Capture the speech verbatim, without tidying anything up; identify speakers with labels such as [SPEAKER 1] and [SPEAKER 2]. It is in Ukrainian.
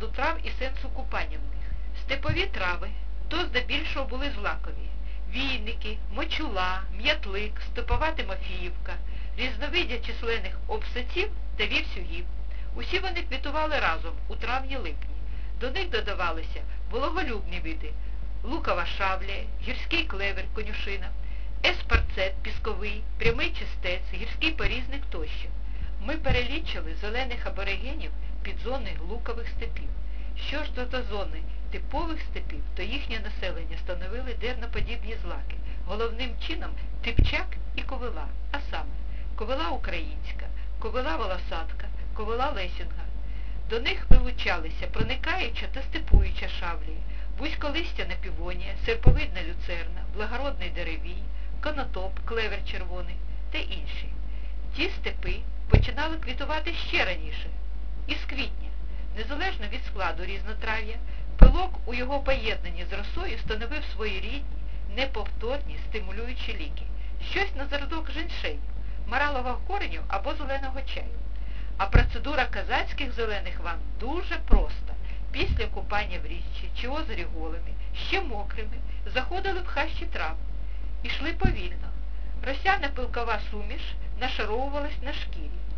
[SPEAKER 1] складу трав і сенсу купання в них. Степові трави то здебільшого були злакові. Війники, мочула, м'ятлик, степова тимофіївка, різновиддя численних обсаців та вівсюгів. Усі вони квітували разом у травні-липні. До них додавалися вологолюбні види – лукова шавля, гірський клевер, конюшина, еспарцет пісковий, прямий чистець, гірський порізник тощо. Ми перелічили зелених аборигенів підзони лукових степів. Що ж до зони типових степів, то їхнє населення становили дерноподібні злаки, головним чином типчак і ковила, а саме ковила українська, ковила волосатка, ковила лесінга. До них вилучалися проникаюча та степуюча шавлі, вузьколистяна півонія, серповидна люцерна, благородний деревій, конотоп, клевер червоний та інші. Ті степи починали квітувати ще раніше, із квітня. Незалежно від складу різнотрав'я, пилок у його поєднанні з росою становив своєрідні, неповторні стимулюючі ліки. Щось на зразок женьшеню, моралового кореню або зеленого чаю. А процедура казацьких зелених ванн дуже проста. Після купання в річці чи озері голими, ще мокрими, заходили в хащі трав. Ішли повільно. Росяна пилкова суміш нашаровувалась на шкірі.